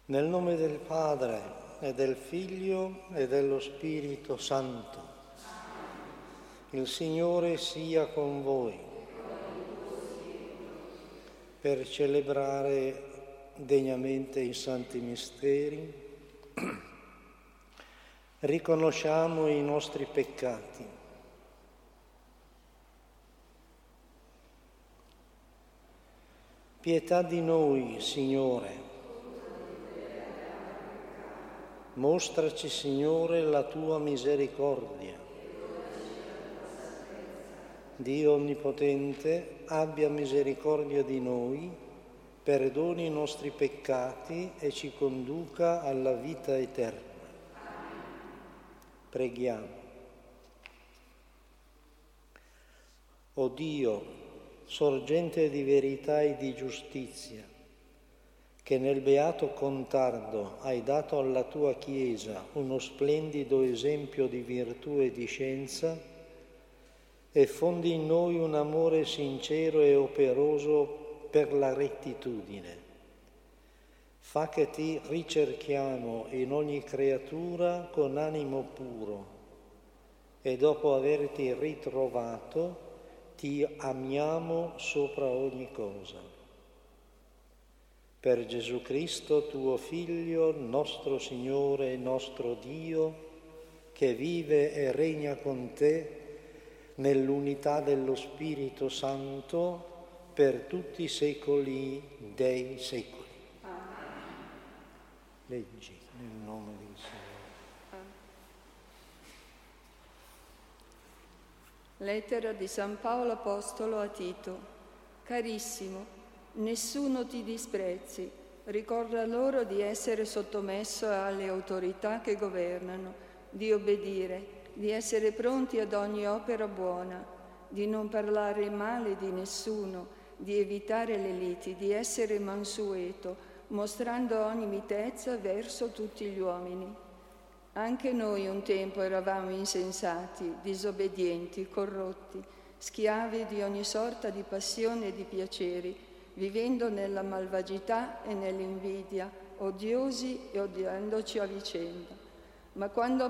Nel nome del Padre e del Figlio e dello Spirito Santo. Il Signore sia con voi. Per celebrare degnamente i santi misteri, riconosciamo i nostri peccati. Pietà di noi, Signore. Mostraci, Signore, la tua misericordia. Dio Onnipotente, abbia misericordia di noi, perdoni i nostri peccati e ci conduca alla vita eterna. Preghiamo. O Dio, sorgente di verità e di giustizia, che nel Beato Contardo hai dato alla tua Chiesa uno splendido esempio di virtù e di scienza, e fondi in noi un amore sincero e operoso per la rettitudine. Fa che ti ricerchiamo in ogni creatura con animo puro e dopo averti ritrovato ti amiamo sopra ogni cosa. Per Gesù Cristo, tuo Figlio, nostro Signore e nostro Dio, che vive e regna con te nell'unità dello Spirito Santo per tutti i secoli dei secoli. Amen. Leggi nel nome del Signore. Lettera di San Paolo Apostolo a Tito. Carissimo, nessuno ti disprezzi, ricorda loro di essere sottomesso alle autorità che governano, di obbedire, di essere pronti ad ogni opera buona, di non parlare male di nessuno, di evitare le liti, di essere mansueto, mostrando ogni mitezza verso tutti gli uomini. Anche noi un tempo eravamo insensati, disobbedienti, corrotti, schiavi di ogni sorta di passione e di piaceri, vivendo nella malvagità e nell'invidia, odiosi e odiandoci a vicenda. Ma quando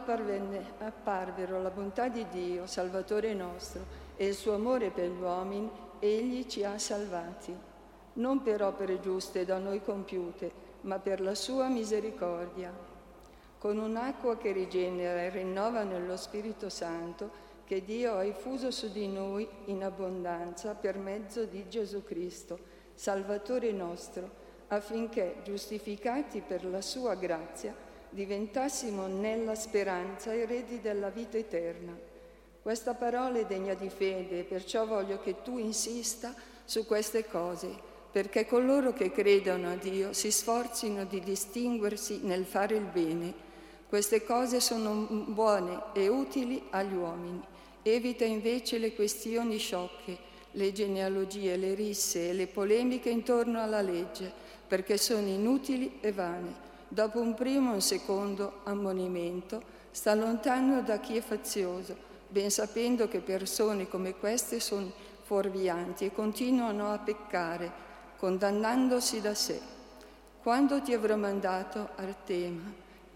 apparvero la bontà di Dio, Salvatore nostro, e il suo amore per gli uomini, Egli ci ha salvati, non per opere giuste da noi compiute, ma per la sua misericordia, con un'acqua che rigenera e rinnova nello Spirito Santo, che Dio ha effuso su di noi in abbondanza per mezzo di Gesù Cristo, Salvatore nostro, affinché, giustificati per la sua grazia, diventassimo nella speranza eredi della vita eterna. Questa parola è degna di fede, perciò voglio che tu insista su queste cose, perché coloro che credono a Dio si sforzino di distinguersi nel fare il bene. Queste cose sono buone e utili agli uomini. Evita invece le questioni sciocche, le genealogie, le risse e le polemiche intorno alla legge, perché sono inutili e vane. Dopo un primo e un secondo ammonimento, sta lontano da chi è fazioso, ben sapendo che persone come queste sono fuorvianti e continuano a peccare, condannandosi da sé. Quando ti avrò mandato Artema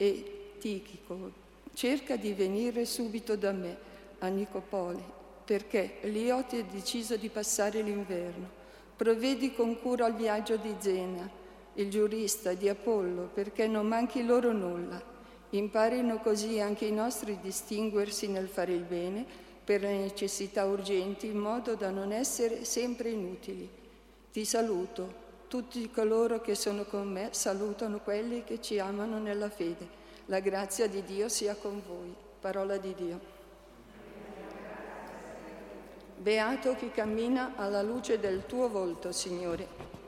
e Tichico, cerca di venire subito da me a Nicopoli, perché lì ho deciso di passare l'inverno. Provvedi con cura al viaggio di Zena, il giurista, di Apollo, perché non manchi loro nulla. Imparino così anche i nostri distinguersi nel fare il bene per le necessità urgenti, in modo da non essere sempre inutili. Ti saluto. Tutti coloro che sono con me salutano quelli che ci amano nella fede. La grazia di Dio sia con voi. Parola di Dio. Beato chi cammina alla luce del tuo volto, Signore.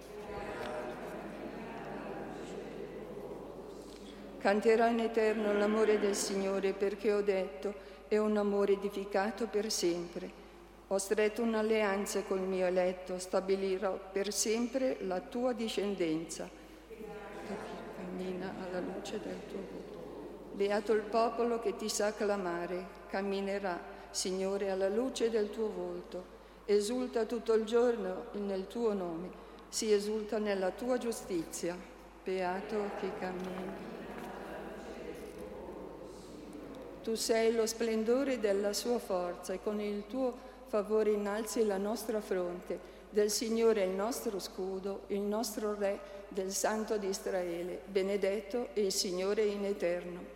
Canterò in eterno l'amore del Signore, perché ho detto, è un amore edificato per sempre. Ho stretto un'alleanza col mio eletto, stabilirò per sempre la tua discendenza. Cammina alla luce del tuo volto. Beato il popolo che ti sa clamare, camminerà, Signore, alla luce del tuo volto. Esulta tutto il giorno nel tuo nome, si esulta nella tua giustizia. beato chi cammina. Tu sei lo splendore della sua forza e con il tuo favore innalzi la nostra fronte. Del Signore il nostro scudo, il nostro Re, del Santo di Israele. Benedetto il Signore in eterno.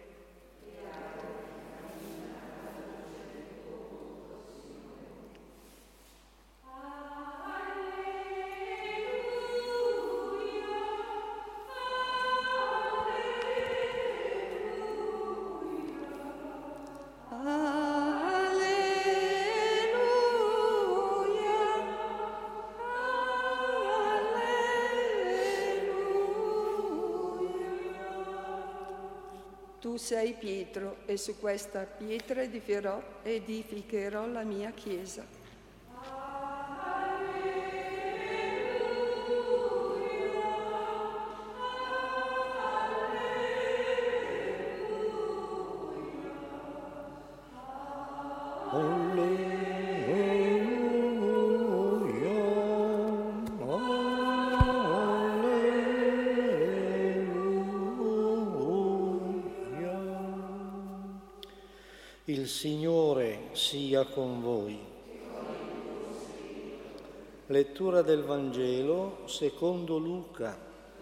Tu sei Pietro e su questa pietra edificherò la mia chiesa. Il Signore sia con voi. Lettura del Vangelo secondo Luca.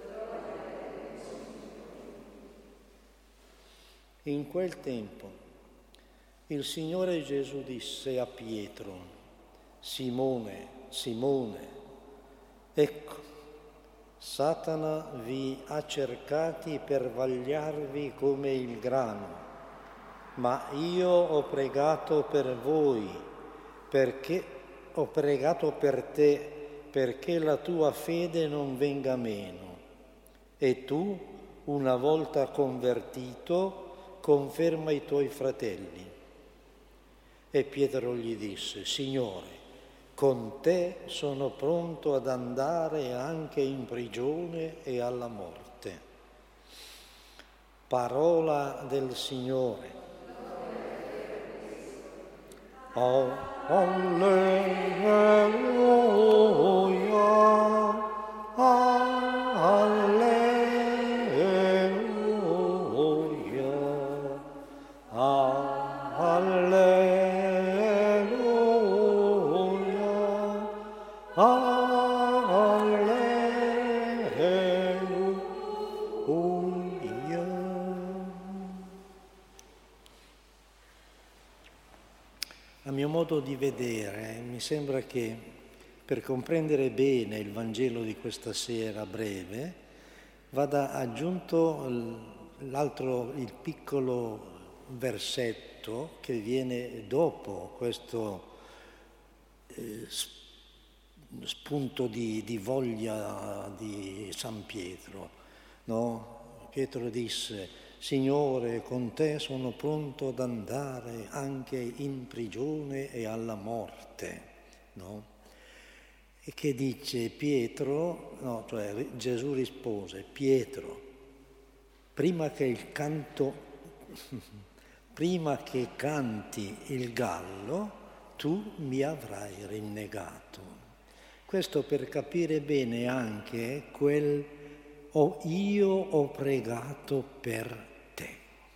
In quel tempo il Signore Gesù disse a Pietro: Simone, Simone, ecco, Satana vi ha cercati per vagliarvi come il grano. Ma io ho pregato per voi, ho pregato per te, perché la tua fede non venga meno. E tu, una volta convertito, conferma i tuoi fratelli. E Pietro gli disse: Signore, con te sono pronto ad andare anche in prigione e alla morte. Parola del Signore. Oh, alleluia, alleluia, alleluia, alleluia. A mio modo di vedere, mi sembra che per comprendere bene il Vangelo di questa sera breve vada aggiunto il piccolo versetto che viene dopo questo spunto di voglia di San Pietro, no? Pietro disse: Signore, con te sono pronto ad andare anche in prigione e alla morte, no? E che dice Pietro, no, cioè Gesù rispose: Pietro, prima che canti il gallo, tu mi avrai rinnegato. Questo per capire bene anche io ho pregato per te.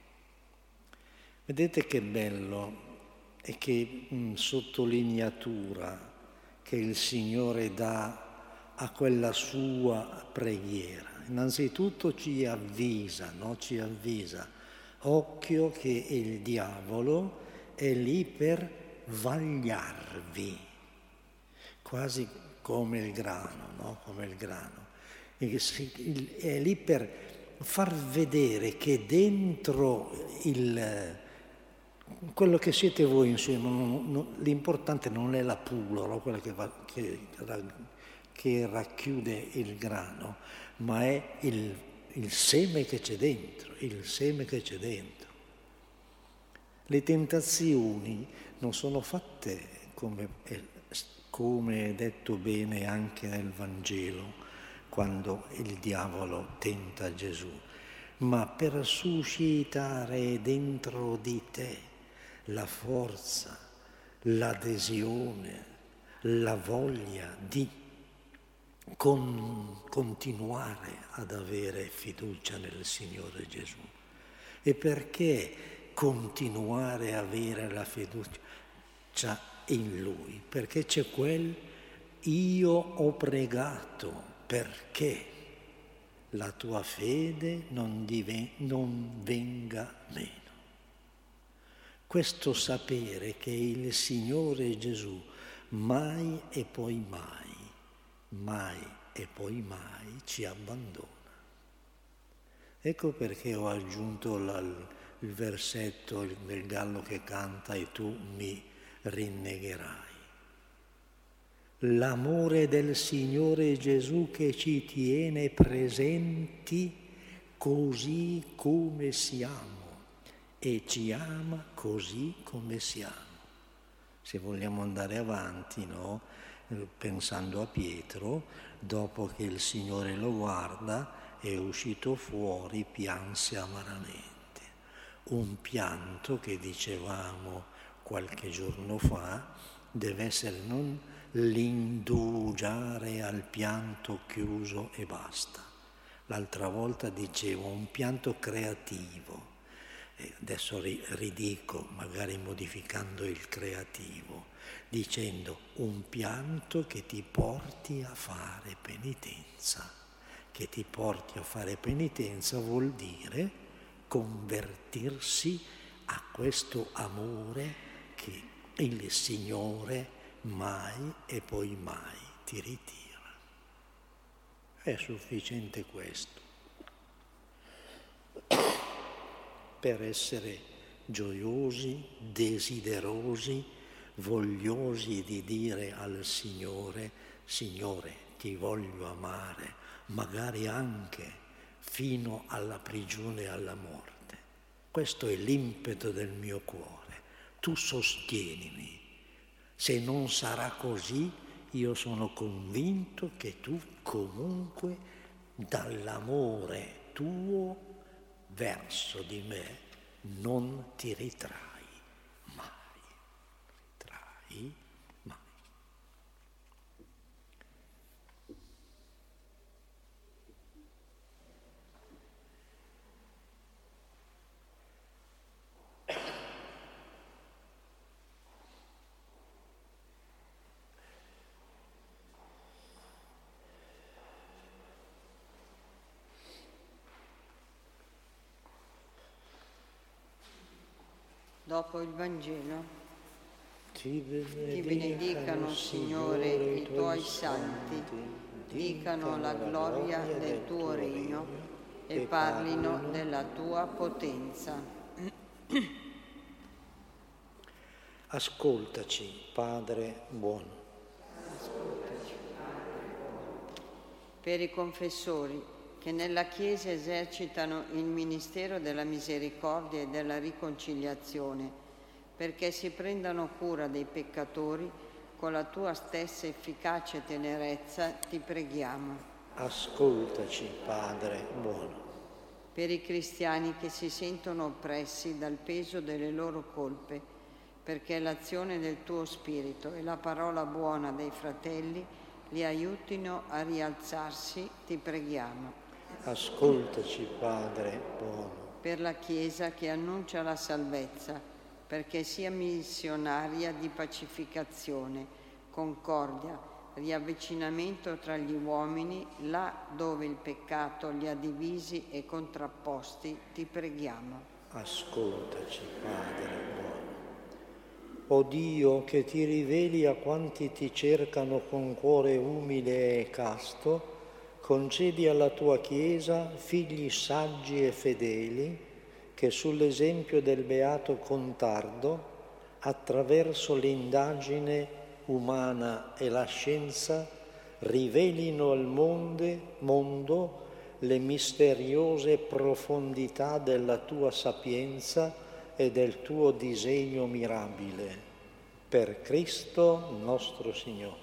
Vedete che bello e che sottolineatura che il Signore dà a quella sua preghiera. Innanzitutto ci avvisa, no? Ci avvisa. Occhio che il diavolo è lì per vagliarvi, quasi come il grano, no? Come il grano. È lì per far vedere che dentro quello che siete voi insieme, l'importante non è la pulla, quella che racchiude il grano, ma è il seme che c'è dentro, il seme che c'è dentro. Le tentazioni non sono fatte come è detto bene anche nel Vangelo, quando il diavolo tenta Gesù, ma per suscitare dentro di te la forza, l'adesione, la voglia di. continuare ad avere fiducia nel Signore Gesù. E perché continuare a avere la fiducia in Lui? Perché c'è io ho pregato perché la tua fede non venga meno. Questo sapere che il Signore Gesù mai e poi mai e poi mai ci abbandona. Ecco perché ho aggiunto il versetto del gallo che canta e tu mi rinnegherai. L'amore del Signore Gesù che ci tiene presenti così come siamo e ci ama così come siamo. Se vogliamo andare avanti, no? Pensando a Pietro, dopo che il Signore lo guarda, è uscito fuori, pianse amaramente. Un pianto che dicevamo qualche giorno fa deve essere non l'indugiare al pianto chiuso e basta. L'altra volta dicevo un pianto creativo. Adesso ridico, magari modificando il creativo, dicendo un pianto che ti porti a fare penitenza. Che ti porti a fare penitenza vuol dire convertirsi a questo amore che il Signore mai e poi mai ti ritira. È sufficiente questo per essere gioiosi, desiderosi, vogliosi di dire al Signore: Signore, ti voglio amare, magari anche fino alla prigione e alla morte. Questo è l'impeto del mio cuore. Tu sostienimi. Se non sarà così, io sono convinto che tu comunque dall'amore tuo verso di me non ti ritrai mai. Ritrai mai. Dopo il Vangelo, Ti benedicano, Signore, i tuoi santi, dicano la gloria del tuo regno e parlino della tua potenza. Ascoltaci, Padre buono. Per i confessori che nella Chiesa esercitano il ministero della misericordia e della riconciliazione, perché si prendano cura dei peccatori, con la tua stessa efficace tenerezza ti preghiamo. Ascoltaci, Padre buono. Per i cristiani che si sentono oppressi dal peso delle loro colpe, perché l'azione del tuo Spirito e la parola buona dei fratelli li aiutino a rialzarsi, ti preghiamo. Ascoltaci, Padre buono. Per la Chiesa che annuncia la salvezza, perché sia missionaria di pacificazione, concordia, riavvicinamento tra gli uomini, là dove il peccato li ha divisi e contrapposti, ti preghiamo. Ascoltaci, Padre buono. O Dio, che ti riveli a quanti ti cercano con cuore umile e casto, concedi alla tua Chiesa figli saggi e fedeli che sull'esempio del beato Contardo, attraverso l'indagine umana e la scienza, rivelino al mondo le misteriose profondità della tua sapienza e del tuo disegno mirabile. Per Cristo nostro Signore.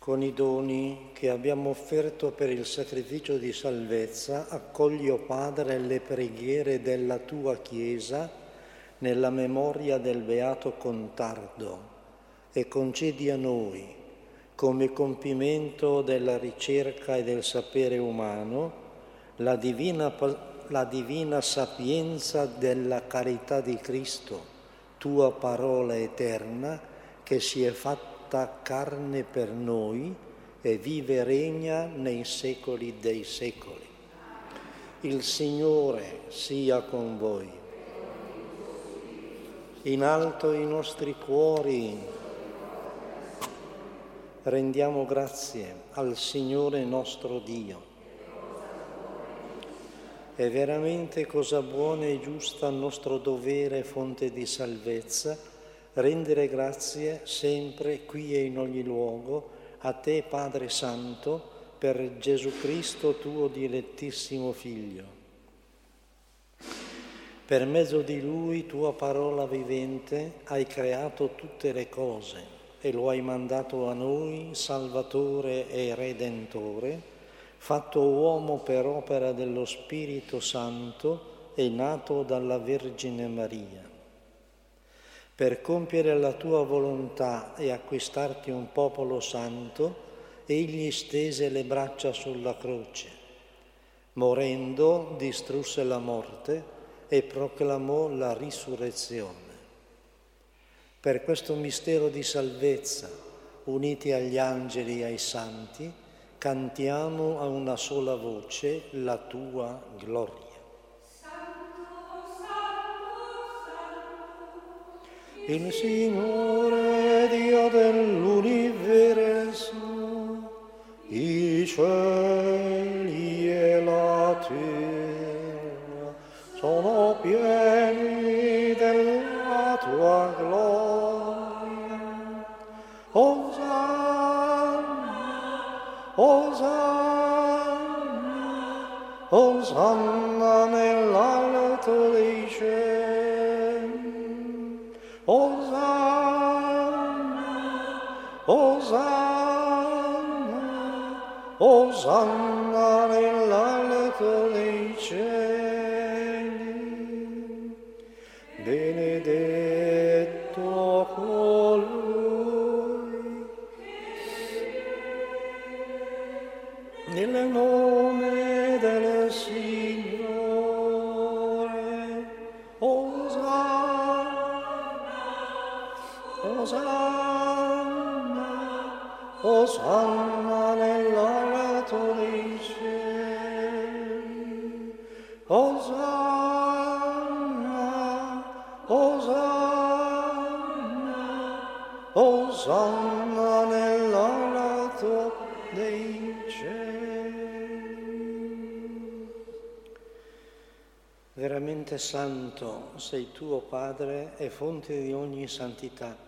Con i doni che abbiamo offerto per il sacrificio di salvezza, accogli, o Padre, le preghiere della tua Chiesa nella memoria del Beato Contardo e concedi a noi, come compimento della ricerca e del sapere umano, la divina sapienza della carità di Cristo, tua parola eterna, che si è fatta carne per noi e vive e regna nei secoli dei secoli. Il Signore sia con voi. In alto i nostri cuori rendiamo grazie al Signore nostro Dio. È veramente cosa buona e giusta, nostro dovere, fonte di salvezza, rendere grazie sempre, qui e in ogni luogo, a te, Padre Santo, per Gesù Cristo, tuo dilettissimo Figlio. Per mezzo di Lui, tua parola vivente, hai creato tutte le cose e lo hai mandato a noi, Salvatore e Redentore, fatto uomo per opera dello Spirito Santo e nato dalla Vergine Maria. Per compiere la tua volontà e acquistarti un popolo santo, egli stese le braccia sulla croce. Morendo, distrusse la morte e proclamò la risurrezione. Per questo mistero di salvezza, uniti agli angeli e ai santi, cantiamo a una sola voce la tua gloria. Il Signore Dio dell'universo, i cieli e la terra sono pieni della tua gloria. Osanna, Osanna, Osanna nell'alto dei cieli. Osanna, Osanna, Osanna nell'alto dei cieli. Benedetto colui nel nome del Signore. Osanna, Osanna nell'alto dei cieli. Osanna, Osanna, Osanna nell'alto dei cieli. Veramente santo sei tu, o Padre, e fonte di ogni santità.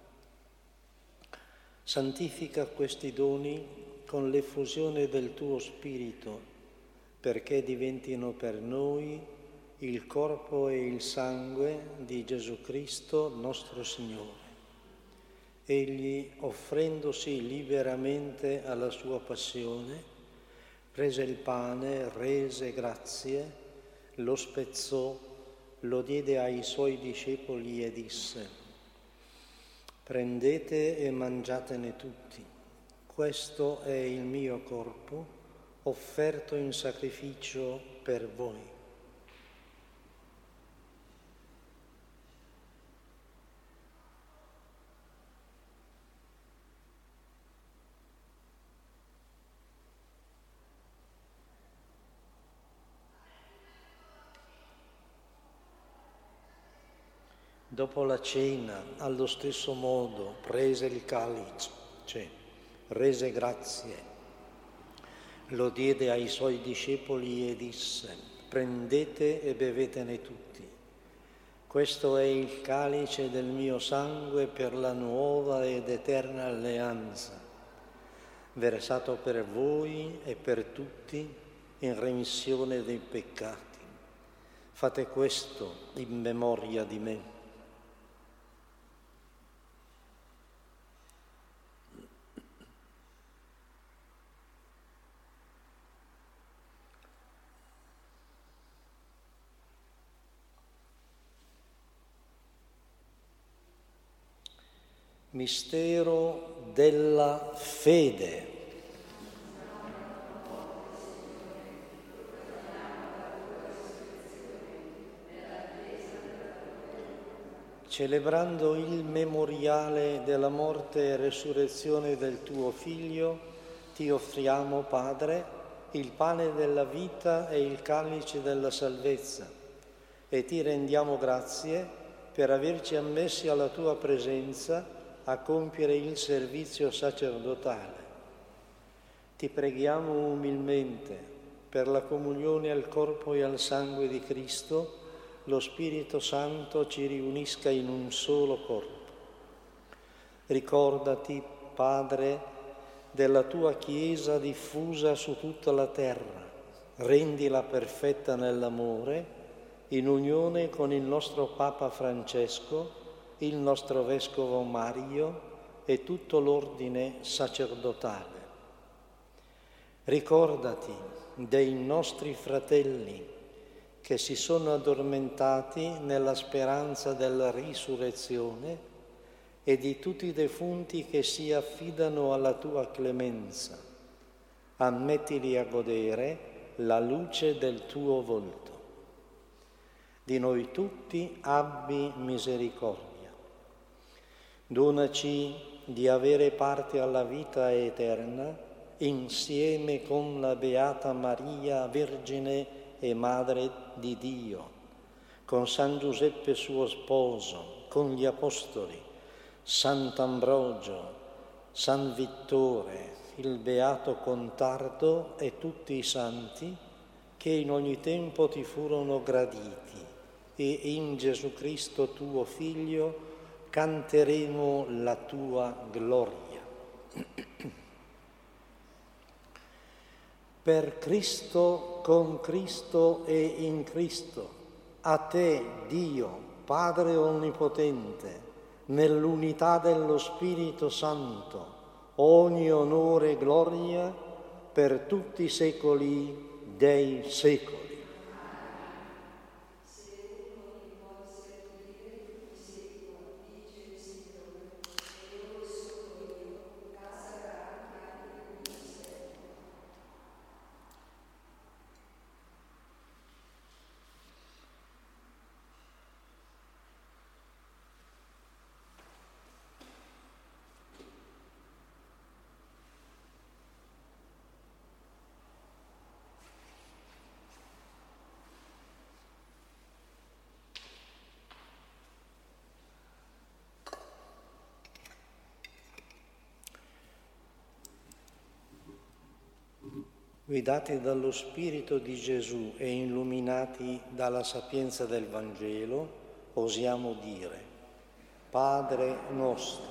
Santifica questi doni con l'effusione del tuo Spirito, perché diventino per noi il corpo e il sangue di Gesù Cristo nostro Signore. Egli, offrendosi liberamente alla sua passione, prese il pane, rese grazie, lo spezzò, lo diede ai suoi discepoli e disse: prendete e mangiatene tutti, questo è il mio corpo, offerto in sacrificio per voi. Dopo la cena, allo stesso modo, prese il calice, rese grazie, lo diede ai suoi discepoli e disse: prendete e bevetene tutti. Questo è il calice del mio sangue per la nuova ed eterna alleanza, versato per voi e per tutti in remissione dei peccati. Fate questo in memoria di me. Mistero della fede. Celebrando il memoriale della morte e resurrezione del tuo Figlio, ti offriamo, Padre, il pane della vita e il calice della salvezza, e ti rendiamo grazie per averci ammessi alla tua presenza a compiere il servizio sacerdotale. Ti preghiamo umilmente per la comunione al corpo e al sangue di Cristo, lo Spirito Santo ci riunisca in un solo corpo. Ricordati, Padre, della tua Chiesa diffusa su tutta la terra, rendila perfetta nell'amore, in unione con il nostro Papa Francesco, il nostro Vescovo Mario e tutto l'ordine sacerdotale. Ricordati dei nostri fratelli che si sono addormentati nella speranza della risurrezione e di tutti i defunti che si affidano alla tua clemenza. Ammettili a godere la luce del tuo volto. Di noi tutti abbi misericordia. Donaci di avere parte alla vita eterna insieme con la Beata Maria, Vergine e Madre di Dio, con San Giuseppe suo sposo, con gli Apostoli, Sant'Ambrogio, San Vittore, il Beato Contardo e tutti i santi che in ogni tempo ti furono graditi, e in Gesù Cristo tuo Figlio canteremo la tua gloria. Per Cristo, con Cristo e in Cristo, a te, Dio, Padre Onnipotente, nell'unità dello Spirito Santo, ogni onore e gloria per tutti i secoli dei secoli. Guidati dallo Spirito di Gesù e illuminati dalla sapienza del Vangelo, osiamo dire: Padre nostro,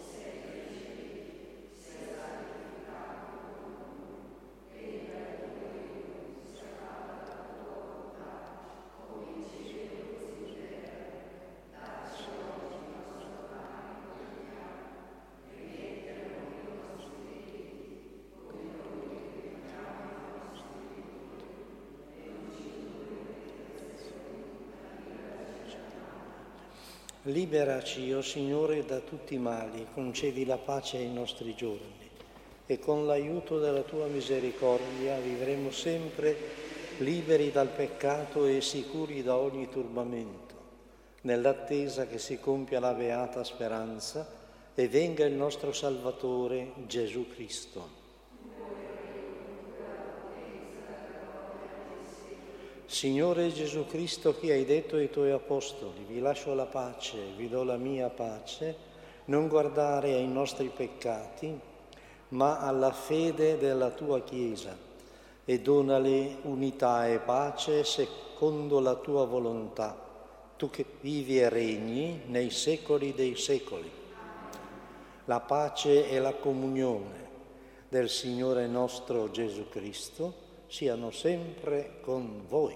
liberaci, o Signore, da tutti i mali, concedi la pace ai nostri giorni e con l'aiuto della tua misericordia vivremo sempre liberi dal peccato e sicuri da ogni turbamento, nell'attesa che si compia la beata speranza e venga il nostro Salvatore Gesù Cristo. Signore Gesù Cristo, che hai detto ai tuoi apostoli: vi lascio la pace, vi do la mia pace, non guardare ai nostri peccati, ma alla fede della tua Chiesa, e donale unità e pace secondo la tua volontà, tu che vivi e regni nei secoli dei secoli. La pace e la comunione del Signore nostro Gesù Cristo siano sempre con voi.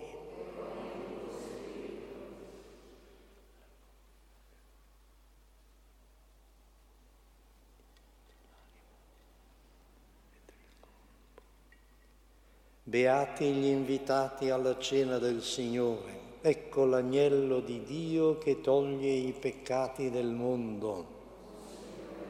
Beati gli invitati alla cena del Signore. Ecco l'agnello di Dio che toglie i peccati del mondo.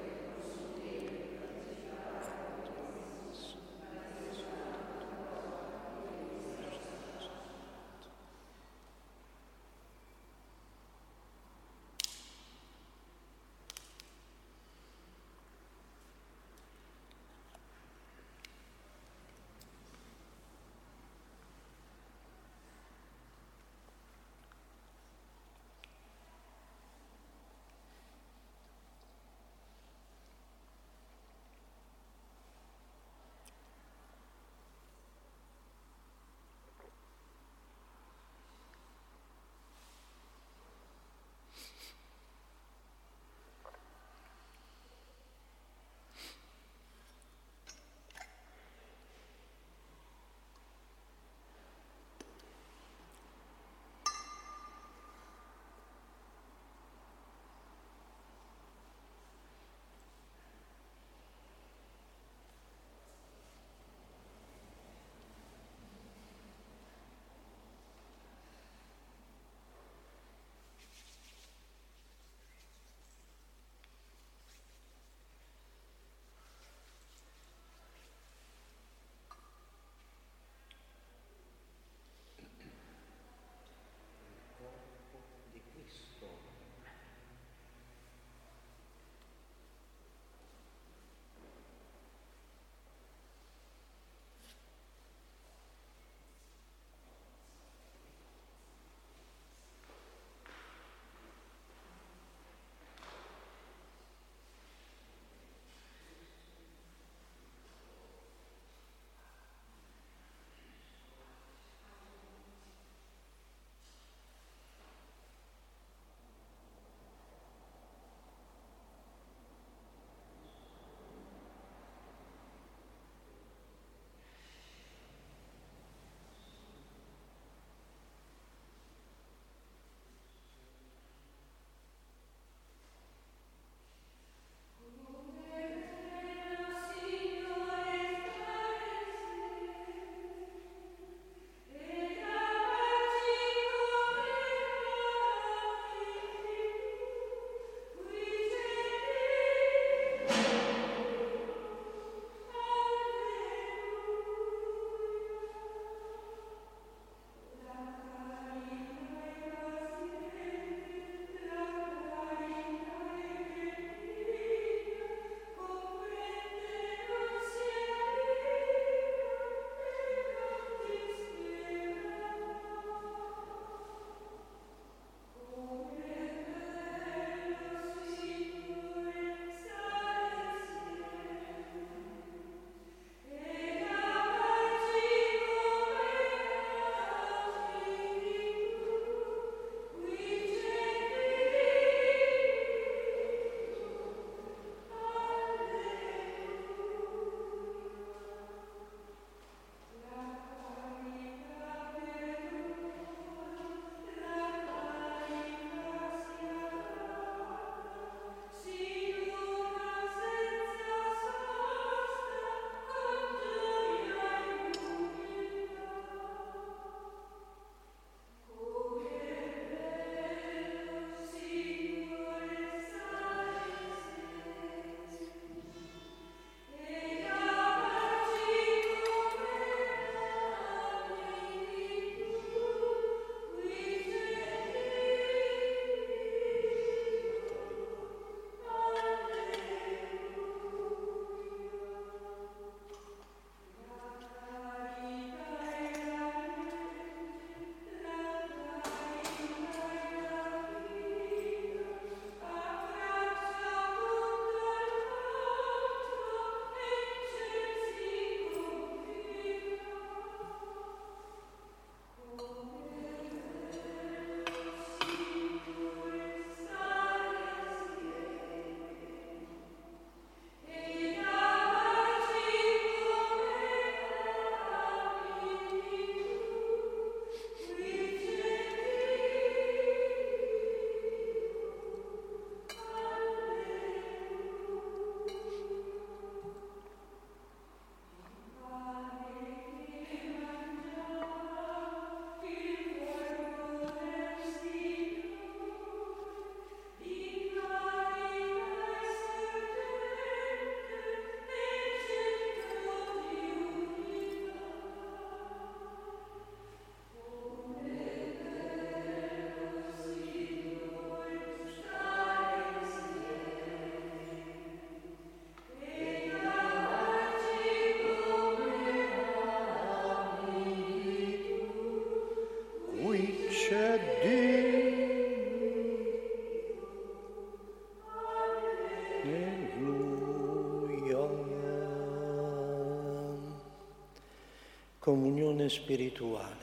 Comunione spirituale.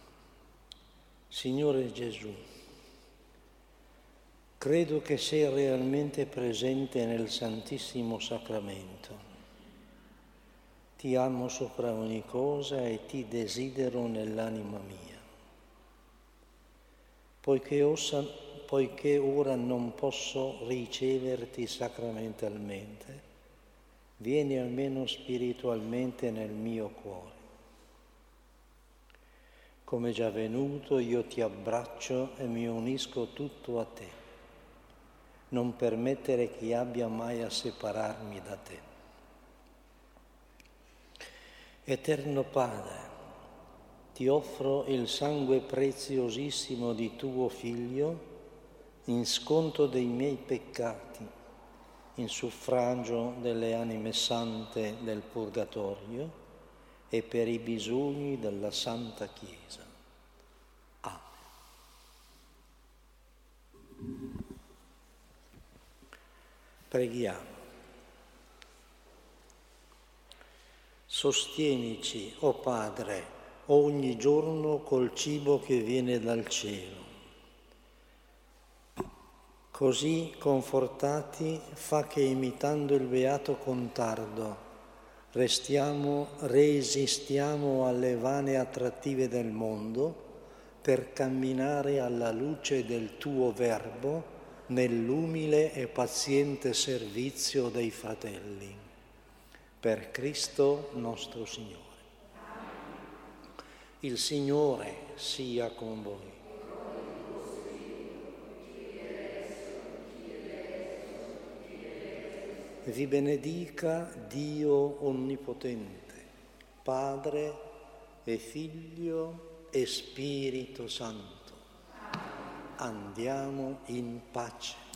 Signore Gesù, credo che sei realmente presente nel Santissimo Sacramento. Ti amo sopra ogni cosa e ti desidero nell'anima mia. Poiché ora non posso riceverti sacramentalmente, vieni almeno spiritualmente nel mio cuore. Come già venuto, io ti abbraccio e mi unisco tutto a te. Non permettere che abbia mai a separarmi da te. Eterno Padre, ti offro il sangue preziosissimo di tuo Figlio in sconto dei miei peccati, in suffragio delle anime sante del Purgatorio e per i bisogni della Santa Chiesa. Amen. Preghiamo. Sostienici, o Padre, ogni giorno col cibo che viene dal cielo. Così, confortati, fa che imitando il Beato Contardo resistiamo alle vane attrattive del mondo per camminare alla luce del tuo Verbo nell'umile e paziente servizio dei fratelli. Per Cristo nostro Signore. Il Signore sia con voi. Vi benedica Dio Onnipotente, Padre e Figlio e Spirito Santo. Andiamo in pace.